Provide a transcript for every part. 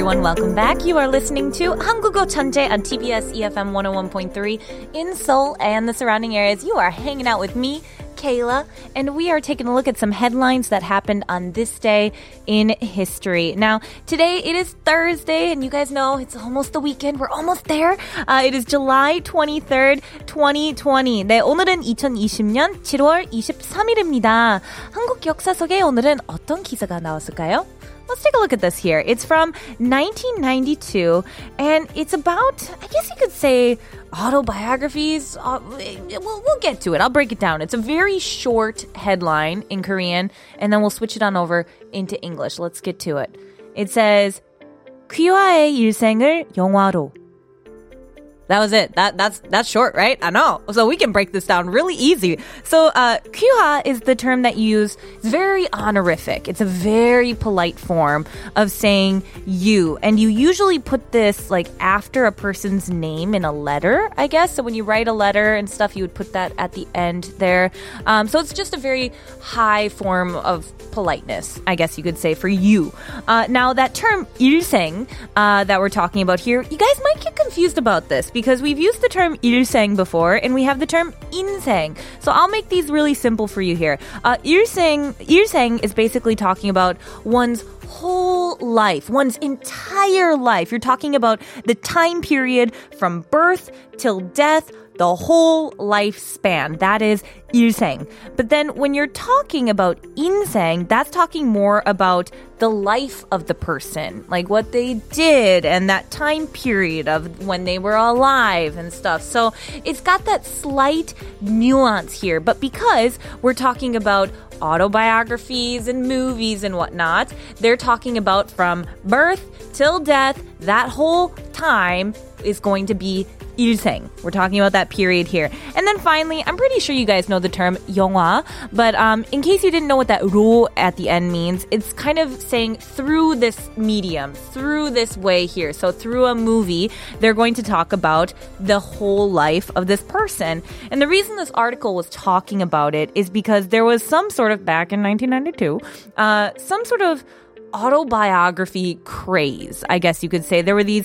everyone. Welcome back. You are listening to 한국어 천재 on TBS EFM 101.3 in Seoul and the surrounding areas. You are hanging out with me, Kayla, and we are taking a look at some headlines that happened on this day in history. Now, today it is Thursday, and you guys know it's almost the weekend. We're almost there. It is July 23rd, 2020. 네, 오늘은 2020년 7월 23일입니다. 한국 역사 속에 오늘은 어떤 기사가 나왔을까요? Let's take a look at this here. It's from 1992, and it's about, I guess you could say, autobiographies. We'll get to it. I'll break it down. It's a very short headline in Korean, and then we'll switch it on over into English. Let's get to it. It says, 귀화의 일생을 영화로. That was it. That's short, right? I know. So we can break this down really easy. So, 귀화 is the term that you use. It's very honorific. It's a very polite form of saying you. And you usually put this like after a person's name in a letter, I guess. So when you write a letter and stuff, you would put that at the end there. So it's just a very high form of politeness, I guess you could say, for you. Now, that term 일생 that we're talking about here, you guys might get confused about this because we've used the term 일생 before and we have the term 인생. So I'll make these really simple for you here. 일생 is basically talking about one's whole life, one's entire life. You're talking about the time period from birth till death, the whole lifespan. That is 일생. But then when you're talking about 인생, that's talking more about the life of the person, like what they did and that time period of when they were alive and stuff. So it's got that slight nuance here. But because we're talking about autobiographies and movies and whatnot, they're talking about from birth till death, that whole time is going to be 일생. We're talking about that period here. And then finally, I'm pretty sure you guys know the term 영화, but in case you didn't know what that 로 at the end means, it's kind of saying through this medium, through this way here. So through a movie, they're going to talk about the whole life of this person. And the reason this article was talking about it is because there was some sort of, back in 1992, some sort of autobiography craze, I guess you could say. There were these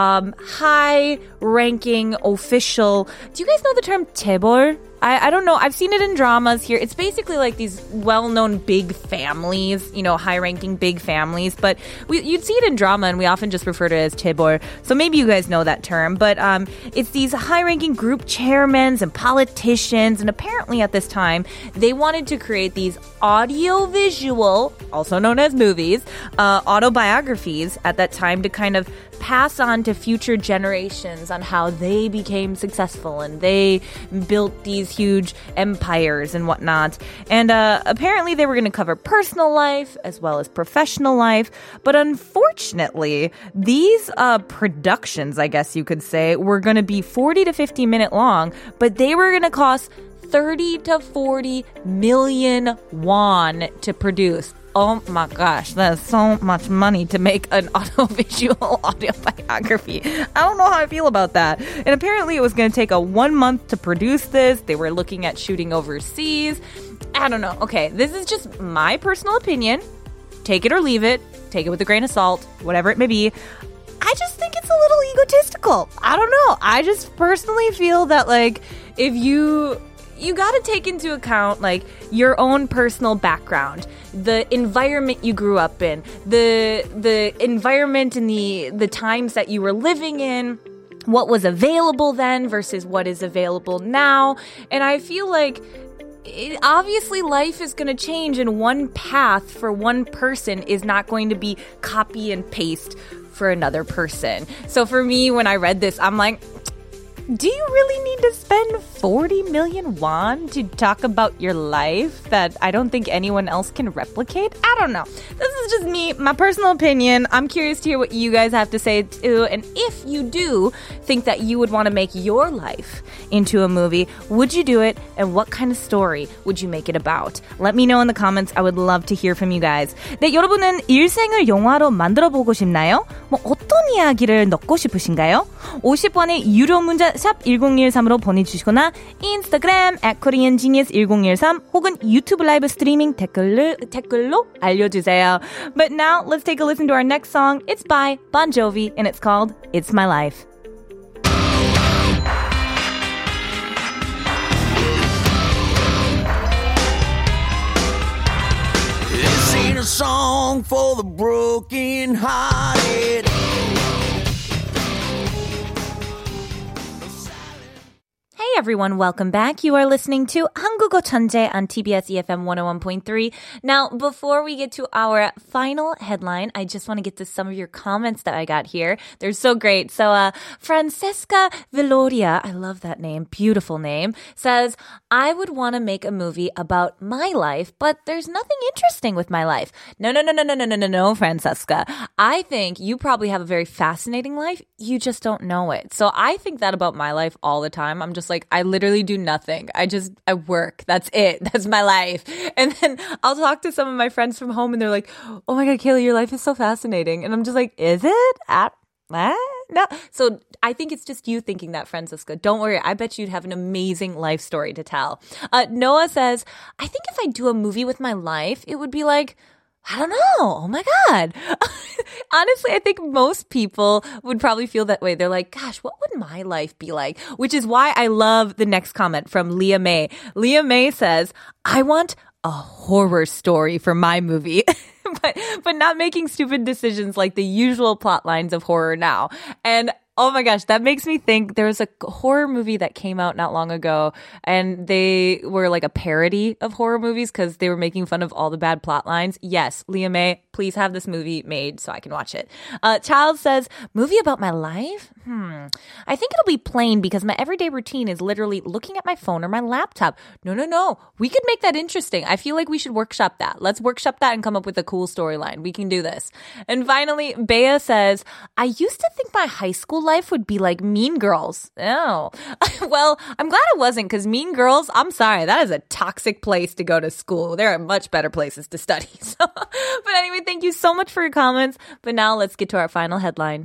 high-ranking official... Do you guys know the term 재벌? I don't know. I've seen it in dramas here. It's basically like these well-known big families, you know, high-ranking big families. But you'd see it in drama, and we often just refer to it as 재벌. So maybe you guys know that term. But it's these high-ranking group chairmen and politicians. And apparently at this time, they wanted to create these audio-visual, also known as movies, autobiographies at that time to kind of pass on to future generations on how they became successful and they built these huge empires and whatnot. And apparently they were going to cover personal life as well as professional life. But unfortunately, these productions, I guess you could say, were going to be 40 to 50 minute long, but they were going to cost 30 to 40 million won to produce. Oh my gosh, that's so much money to make an audiovisual autobiography. I don't know how I feel about that. And apparently it was going to take a 1 month to produce this. They were looking at shooting overseas. I don't know. Okay, this is just my personal opinion. Take it or leave it. Take it with a grain of salt, whatever it may be. I just think it's a little egotistical. I don't know. I just personally feel that, like, if you got to take into account, like, your own personal background, the environment you grew up in, the environment and the times that you were living in, what was available then versus what is available now. And I feel like obviously life is going to change, and one path for one person is not going to be copy and paste for another person. So for me, when I read this, I'm like, do you really need to spend 40 million won to talk about your life that I don't think anyone else can replicate? I don't know. This is just me, my personal opinion. I'm curious to hear what you guys have to say too. And if you do think that you would want to make your life into a movie, would you do it? And what kind of story would you make it about? Let me know in the comments. I would love to hear from you guys. 네, 여러분은 일생을 영화로 만들어보고 싶나요? 어떤 이야기를 넣고 싶으신가요? 50원의 유료 문자 샵 1013으로 보내주시거나 인스타그램 @koreangenius1013 혹은 유튜브 라이브 스트리밍 댓글로 알려주세요. But now, let's take a listen to our next song. It's by Bon Jovi, and it's called It's My Life. This ain't a song for the broken-hearted. Hey everyone, welcome back. You are listening to 한국어 천재 on TBS EFM 101.3. Now, before we get to our final headline, I just want to get to some of your comments that I got here. They're so great. So, Francesca Veloria, I love that name, beautiful name, says, I would want to make a movie about my life, but there's nothing interesting with my life. No, Francesca. I think you probably have a very fascinating life. You just don't know it. So I think that about my life all the time. I'm just like, I literally do nothing. I work. That's it. That's my life. And then I'll talk to some of my friends from home and they're like, oh my God, Kayla, your life is so fascinating. And I'm just like, is it? No. So I think it's just you thinking that, Francesca. Don't worry. I bet you'd have an amazing life story to tell. Noah says, I think if I do a movie with my life, it would be like, I don't know. Oh my God. Honestly, I think most people would probably feel that way. They're like, gosh, what would my life be like? Which is why I love the next comment from Leah May. Leah May says, I want a horror story for my movie. but not making stupid decisions like the usual plot lines of horror now. And oh my gosh, that makes me think there was a horror movie that came out not long ago and they were like a parody of horror movies because they were making fun of all the bad plot lines. Yes, Leah May, please have this movie made so I can watch it. Child says, movie about my life? I think it'll be plain because my everyday routine is literally looking at my phone or my laptop. No. We could make that interesting. I feel like we should workshop that. Let's workshop that and come up with a cool storyline. We can do this. And finally, Bea says, I used to think my high school life would be like Mean Girls. Oh. Well, I'm glad it wasn't because Mean Girls, I'm sorry, that is a toxic place to go to school. There are much better places to study. But anyway, thank you so much for your comments. But now let's get to our final headline.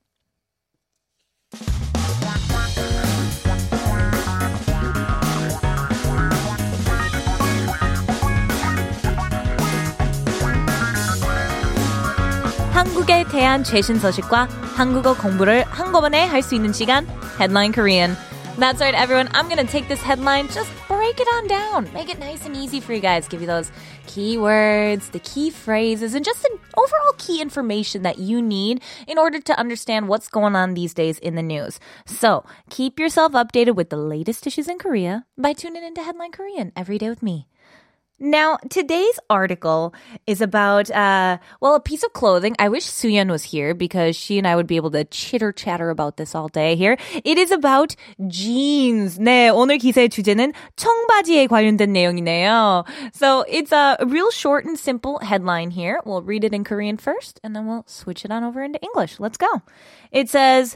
한국에 대한 최신 소식과 한국어 공부를 한꺼번에 할 수 있는 시간, Headline Korean. That's right, everyone. I'm going to take this headline, just break it on down, make it nice and easy for you guys, give you those keywords, the key phrases, and just the overall key information that you need in order to understand what's going on these days in the news. So keep yourself updated with the latest issues in Korea by tuning into Headline Korean every day with me. Now, today's article is about, a piece of clothing. I wish Suyeon was here because she and I would be able to chitter-chatter about this all day here. It is about jeans. 네, 오늘 기사의 주제는 청바지에 관련된 내용이네요. So it's a real short and simple headline here. We'll read it in Korean first, and then we'll switch it on over into English. Let's go. It says,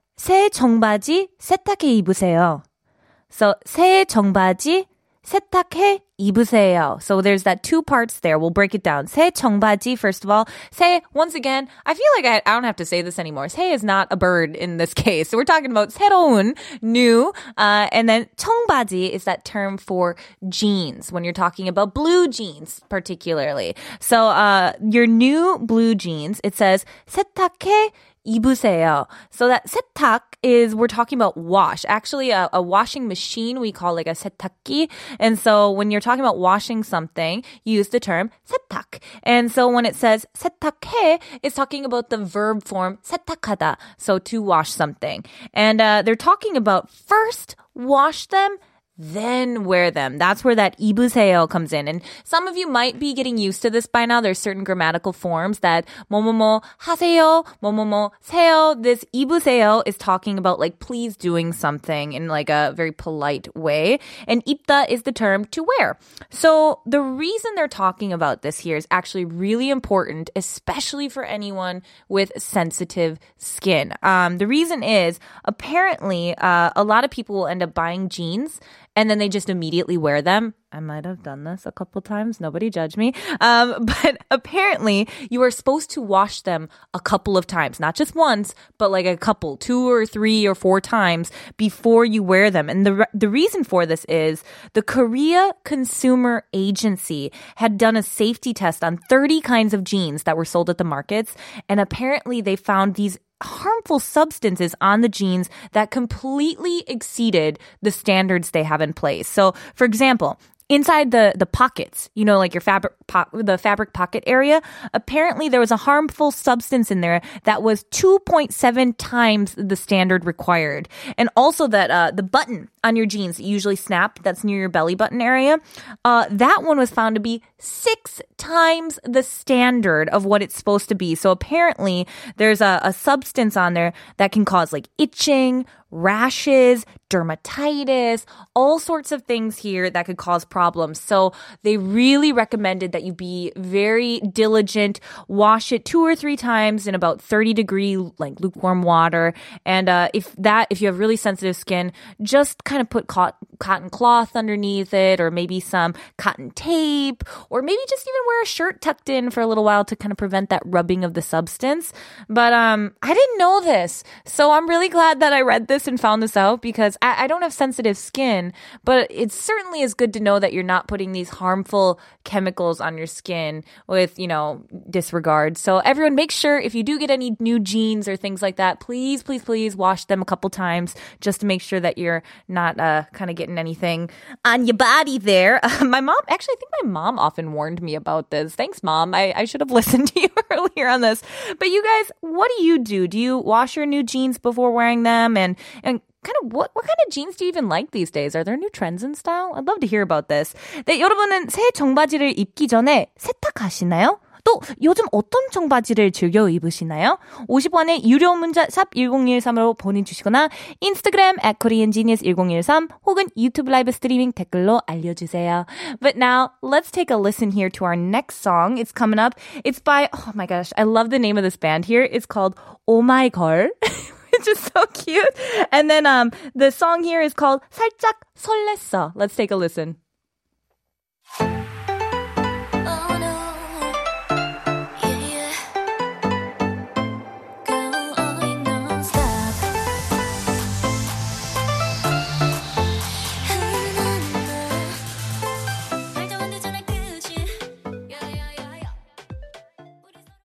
새 청바지 세탁해 입으세요. So, 새 청바지 세탁해 입으세요. So there's that two parts there. We'll break it down. 새 청바지, first of all. 새, once again, I feel like I don't have to say this anymore. 새 is not a bird in this case. So we're talking about 새로운, new. And then 청바지 is that term for jeans when you're talking about blue jeans particularly. So your new blue jeans, it says 세탁해 입으세요. So that 세탁 is, we're talking about wash. Actually, a washing machine we call like a 세탁기. And so when you're talking about washing something, you use the term 세탁. And so when it says 세탁해, it's talking about the verb form 세탁하다. So to wash something. And they're talking about first wash them, then wear them. That's where that 입으세요 comes in. And some of you might be getting used to this by now. There's certain grammatical forms that 뭐뭐뭐 하세요, 뭐뭐뭐 세요. This 입으세요 is talking about like please doing something in like a very polite way. And 입다 is the term to wear. So the reason they're talking about this here is actually really important, especially for anyone with sensitive skin. The reason is apparently a lot of people will end up buying jeans and then they just immediately wear them. I might have done this a couple times. Nobody judge me. But apparently you are supposed to wash them a couple of times, not just once, but like a couple, 2 or 3 or 4 times before you wear them. And the reason for this is the Korea Consumer Agency had done a safety test on 30 kinds of jeans that were sold at the markets. And apparently they found these harmful substances on the jeans that completely exceeded the standards they have in place. So, for example, inside the pockets, you know, like your the fabric pocket area, apparently there was a harmful substance in there that was 2.7 times the standard required. And also that the button on your jeans that you usually snap, that's near your belly button area, that one was found to be 6 times the standard of what it's supposed to be. So apparently there's a substance on there that can cause like itching, rashes, dermatitis, all sorts of things here that could cause problems. So they really recommended that you be very diligent, wash it 2 or 3 times in about 30-degree like lukewarm water. And if you have really sensitive skin, just kind of put cotton cloth underneath it, or maybe some cotton tape, or maybe just even wear a shirt tucked in for a little while to kind of prevent that rubbing of the substance. But I didn't know this, so I'm really glad that I read this and found this out, because I don't have sensitive skin, but it certainly is good to know that you're not putting these harmful chemicals on your skin with, you know, disregard. So everyone, make sure if you do get any new jeans or things like that, please, please, please wash them a couple times just to make sure that you're not kind of getting anything on your body there. My mom, actually, I think my mom often warned me about this. Thanks, Mom. I should have listened to you earlier on this. But you guys, what do you do? Do you wash your new jeans before wearing them? And kind of what kind of jeans do you even like these days? Are there new trends in style? I'd love to hear about this. 네, 여러분은 새 청바지를 입기 전에 세탁하시나요? 또 요즘 어떤 청바지를 즐겨 입으시나요? 50원의 유료 문자 샵 1013으로 보내주시거나 인스타그램 @koreangenius1013 혹은 유튜브 라이브 스트리밍 댓글로 알려주세요. But now, let's take a listen here to our next song. It's coming up. It's by, oh my gosh, I love the name of this band here. It's called Oh My Girl. Which is so cute. And then the song here is called 살짝 설렜어. Let's take a listen.